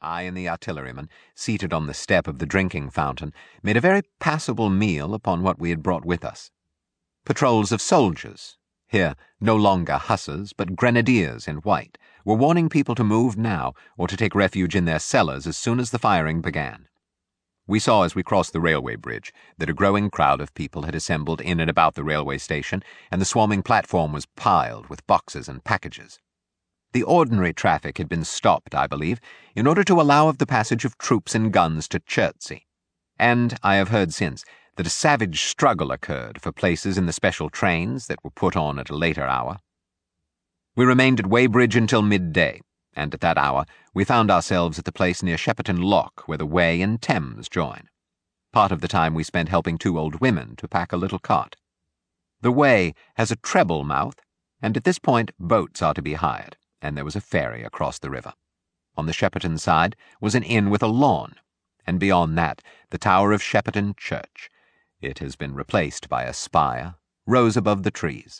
I and the artilleryman, seated on the step of the drinking fountain, made a very passable meal upon what we had brought with us. Patrols of soldiers, here no longer hussars but grenadiers in white, were warning people to move now or to take refuge in their cellars as soon as the firing began. We saw as we crossed the railway bridge that a growing crowd of people had assembled in and about the railway station, and the swarming platform was piled with boxes and packages. The ordinary traffic had been stopped, I believe, in order to allow of the passage of troops and guns to Chertsey, and I have heard since that a savage struggle occurred for places in the special trains that were put on at a later hour. We remained at Weybridge until midday, and at that hour we found ourselves at the place near Shepperton Lock where the Wey and Thames join. Part of the time we spent helping two old women to pack a little cart. The Wey has a treble mouth, and at this point boats are to be hired, and there was a ferry across the river. On the Shepperton side was an inn with a lawn, and beyond that the tower of Shepperton Church. It has been replaced by a spire, rose above the trees.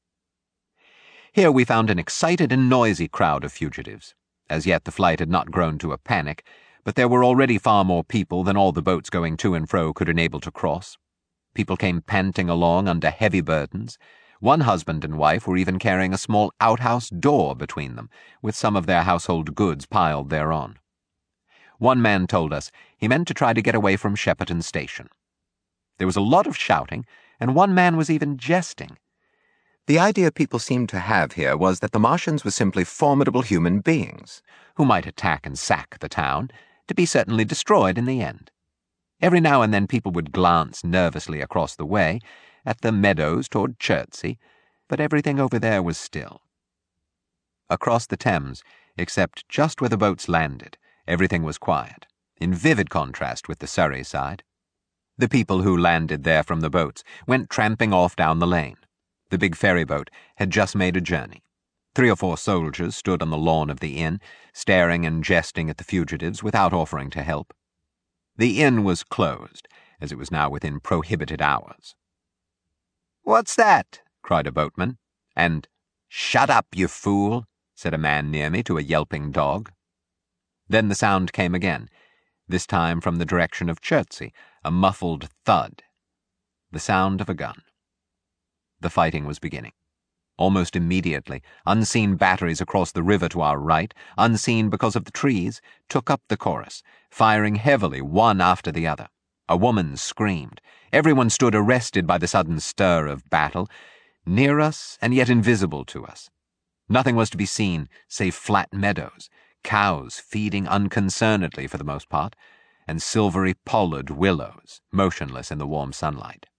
Here we found an excited and noisy crowd of fugitives. As yet the flight had not grown to a panic, but there were already far more people than all the boats going to and fro could enable to cross. People came panting along under heavy burdens. One husband and wife were even carrying a small outhouse door between them, with some of their household goods piled thereon. One man told us he meant to try to get away from Shepperton Station. There was a lot of shouting, and one man was even jesting. The idea people seemed to have here was that the Martians were simply formidable human beings, who might attack and sack the town, to be certainly destroyed in the end. Every now and then people would glance nervously across the way, at the meadows toward Chertsey, but everything over there was still. Across the Thames, except just where the boats landed, everything was quiet, in vivid contrast with the Surrey side. The people who landed there from the boats went tramping off down the lane. The big ferryboat had just made a journey. 3 or 4 soldiers stood on the lawn of the inn, staring and jesting at the fugitives without offering to help. The inn was closed, as it was now within prohibited hours. "What's that?" cried a boatman, and "Shut up, you fool," said a man near me to a yelping dog. Then the sound came again, this time from the direction of Chertsey, a muffled thud, the sound of a gun. The fighting was beginning. Almost immediately, unseen batteries across the river to our right, unseen because of the trees, took up the chorus, firing heavily one after the other. A woman screamed. Everyone stood arrested by the sudden stir of battle, near us and yet invisible to us. Nothing was to be seen save flat meadows, cows feeding unconcernedly for the most part, and silvery pollard willows, motionless in the warm sunlight.